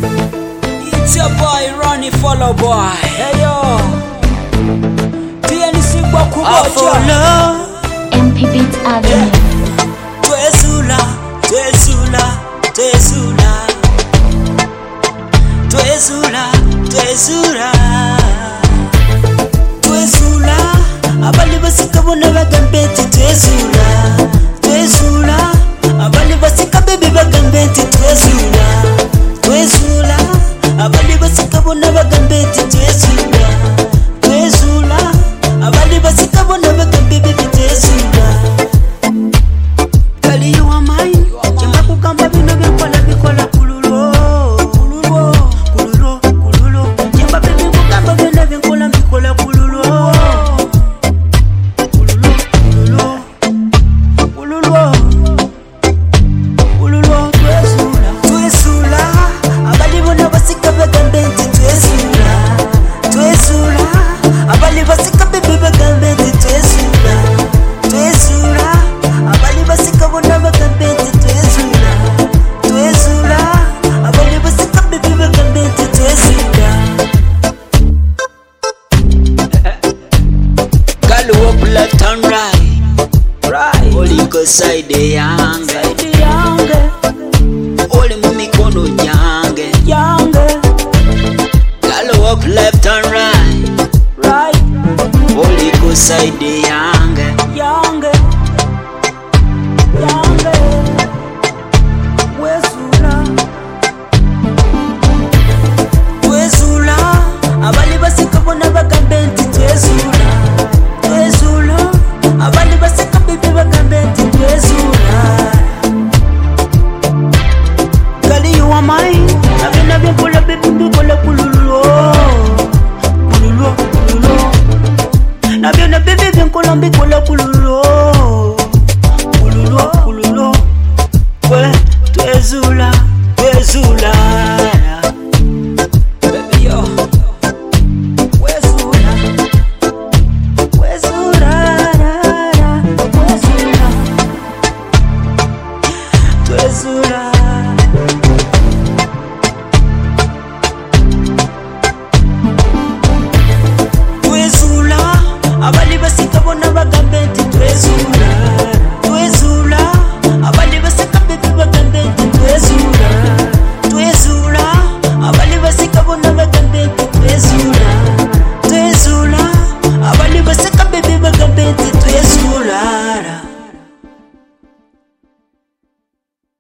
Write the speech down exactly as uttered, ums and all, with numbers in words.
It's your boy Ronnie Follow Boy. Hey yo, T N C Bakubocha M P Beats Avenue. Twezula, Twezula, Twezula, Twezula, Twezula, Twezula. Abali basika bona bagambenti Twezula, Twezula. Abali basika baby bagambenti Twezula, Twezula. Abali basika bona bagambenti Twezula, Twezula. Abali basika bona bagambenti Twezula. Kali you are mine. Chamba kugamba bino bikola bikola kululo, kululo, kululo, kululo. Chamba baby kugamba bino bikola bikola kululo, kululo, kululo, kululo, kululo. Twezula, Twezula. Abali bona basika bagambenti Twezula, Twezula. Abali basika baby bagambenti Twezula, Twezula. Abali basika bona bagambenti Twezula, Twezula. Abali basika baby bagambenti Twezula. Girl walk left and right, right. Oli go side yange, side yange. Oli mumikono yange, yange. Girl walk left and right, right. Oli go side yange, yange, yange. Twezula, Twezula. Abali basika bona bagambenti Twezula, Twezula. Abali basika baby bagambenti Twezula. Kali you are mine. Abena bikola baby bikola kululo, kululo, kululo. Nabena baby bikola bikola kululo, kululo, kululo. We Twezula, Twezula.